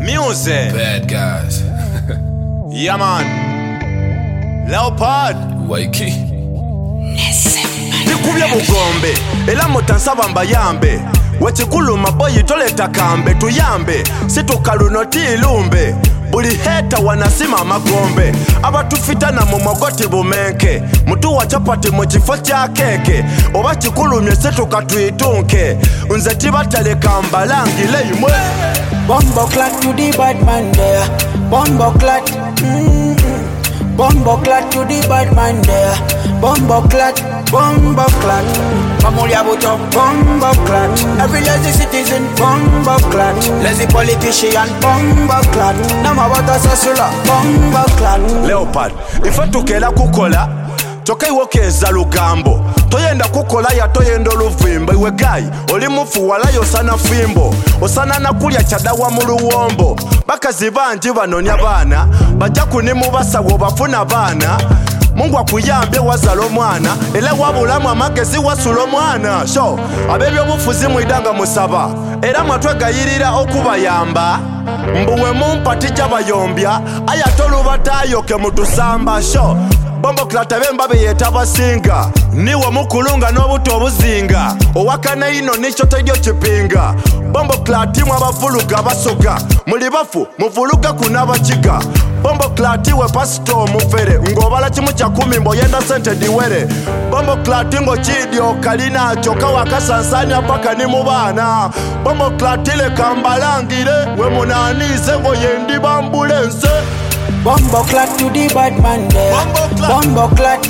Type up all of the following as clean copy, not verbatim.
Music. Bad guys. Yeah, man. Leopard. Wakey. Nikubye bugombe. Ela motansaba mbayambe. Wechikuluma boyi toleta kambe. Tuyambe. Situkalunoti ilumbe. Buli heta wanasima magombe. Abatufitana mu mogoti bumenke. Mutu wa chapati mu kifo kya keke. Oba kikulumye situkatwitunke. Nze tibataleka mbalangile imwe. Bombo clat to the bad man there. Bombo clat. Bombo clat to the bad man there. Bombo clat. Bombo clat. Mamulia buto. Bombo clat. Every lazy citizen. Bombo clat. Lazy politician. Bombo clat. Namabata sasula. Bombo clat. Leopard. Ife tukela kukola. Toka iwokeza lugambo. Toyenda kukola ya toyenda oluvimbo. Iwe gai, oli mufu walayo sana fimbo. Osana nakulya chadawa muluwombo. Bakazi banji banonya bana. Bajja kunimu basawo bafuna bana. Mungu akuyambye wazala omwana. Era wabulamu amagezi wasula omwana. So, abebyo bufuzi mwidanga musaba. Era matwe gayirira okubayamba. Mbuwe mumpatija bayombya. Ayatolubatayo ke mutusamba. So, Bombo clat abemba beyeta basinga. Niwe mukulunga n'obuto obuzinga. Owakana ino nicho tedyo kipinga. Bombo clat mwa abavuluga basoga. Muli bafu muvuluga kunabakiga. Bombo clat we pasito mufere. Ngobala kimu kya 10 mboyenda sente diwere. Bombo clat ngo kidyo kalina choka wakasansanya paka ni mubana. Bombo clat le kambalangire we munanize ngo yendi bambulense. Bombo clat to the bad man there. Bombo clat.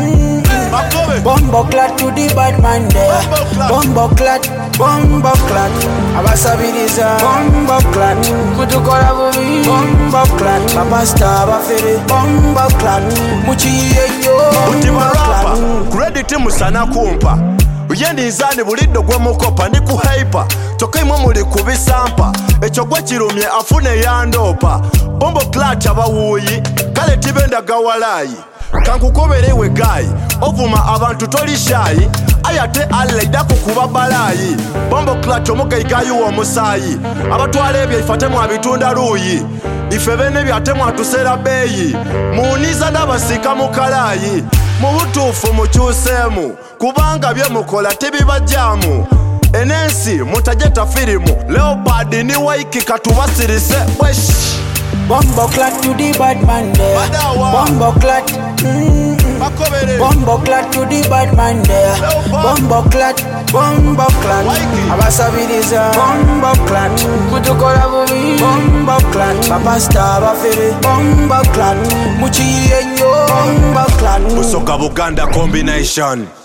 Bombo clat to the bad man there. Bombo clat. Bombo clat. Abasabiriza. Bombo clat. Kutukola bubi. Bombo clat. Babasta bafere. Bombo clat. Muchiye yo. Ultima rapa. Credit musana kumpa. Uyendi nzani bulido gwe mukopa ni kuhyper. Toka imwe muli kubisampa. Echo gwe kirumye afune yandopa. Bombo clat abawuyi kale tibenda gawalayi. Kankukoberewe gayi ovuma abantu tolishayi. Ayate alaida kukuba balayi. Bombo clat omugayigayi w'omusayi. Abatwala ebyo ifatemu abitunda luyi. Ife bene byatemu atusera beyi. Muniza n'abasika mukalayi. Mu butuufu mukyuseemu kubanga bye mukola tebibajjamu. Enensi mutajeta firimu. Leopard ni waiki katubasirise wesh. Bombo clat to the bad man there. Bombo clat. Bombo clat to the bad man there. Bombo clat. Bombo clat. Abasabiriza. Bombo clat. Kutukola bubi. Bombo clat. Babasta bafere. Bombo clat. Muchiye yo. Bombo clat. Busoka Buganda combination.